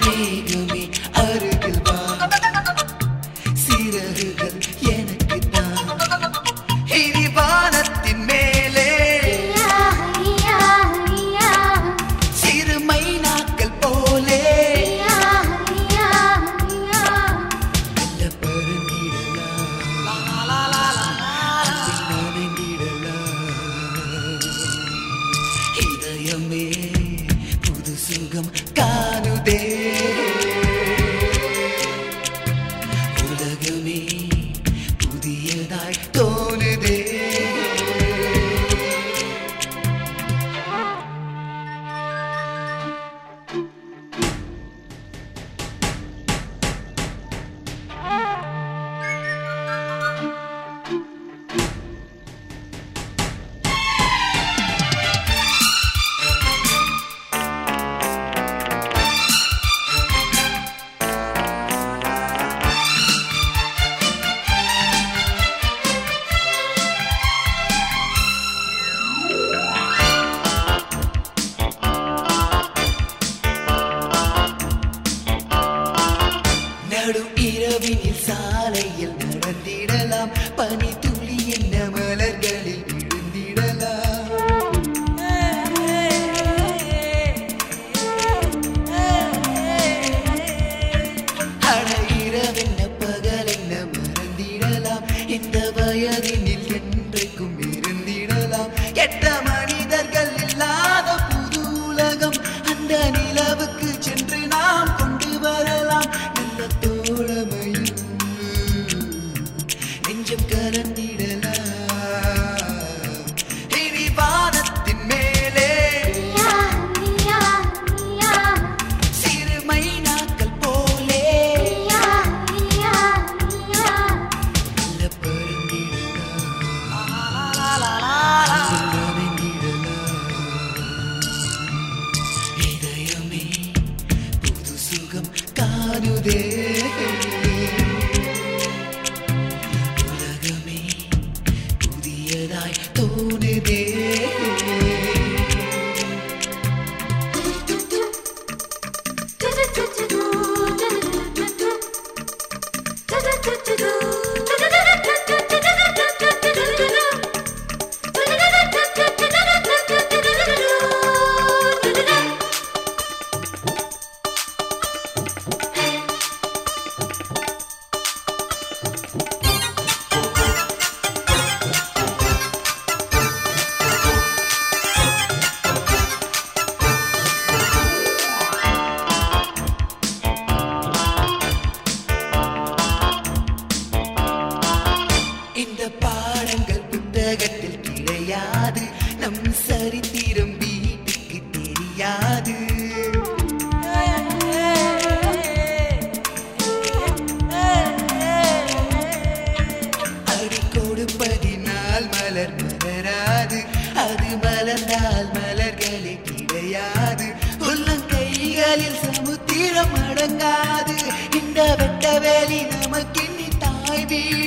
மேகமே அருகில் வா, சிறகுகள் எனக்குத்தான் இனி வானத்தின் மேலே சிறு மைனாக்கள் போலே மெல்ல பறந்திடலாம், நனைந்திடலாம். இதயமே புது சுகம் காணுதே, உலகமே புதியதாய் தோணுதே. நடு இரவினில் சாலையில் நடந்திடலாம், பனி துளி என்ன மலர்களில் விழுந்திடலாம். அட இரவென்ன பகல் என்ன மறந்திடலாம், இந்த வயதினில் என்றைக்கும் இருந்திடலாம். எட்ட மனிதர்கள் இல்லாத புது உலகம், அந்த நிலவுக்கு சென்று நாம் கொண்டு வரலாம். நல்ல தோழமையும் நெஞ்சம் கலந்திடலாம், இனி வானத்தின் மேலே சிறு மைனாக்கள் போலே மெல்ல பறந்திடலாம், நனைந்திடலாம். இதயமே புது சுகம் காணுதே, உலகமே புதியதாய் தோணுதே. இந்த பாடங்கள் புத்தகத்தில் கிடையாது, நம் சரித்திரம் வீட்டுக்கு தெரியாது. அடி கொடுப்பதினால் மலர் மலராது, அது மலர்ந்தால் மலர்களே கிடையாது. உள்ளங்கைகளில் சமுத்திரம் அடங்காது, இந்த வெட்ட வேலி நமக்கு தாய் வீடு.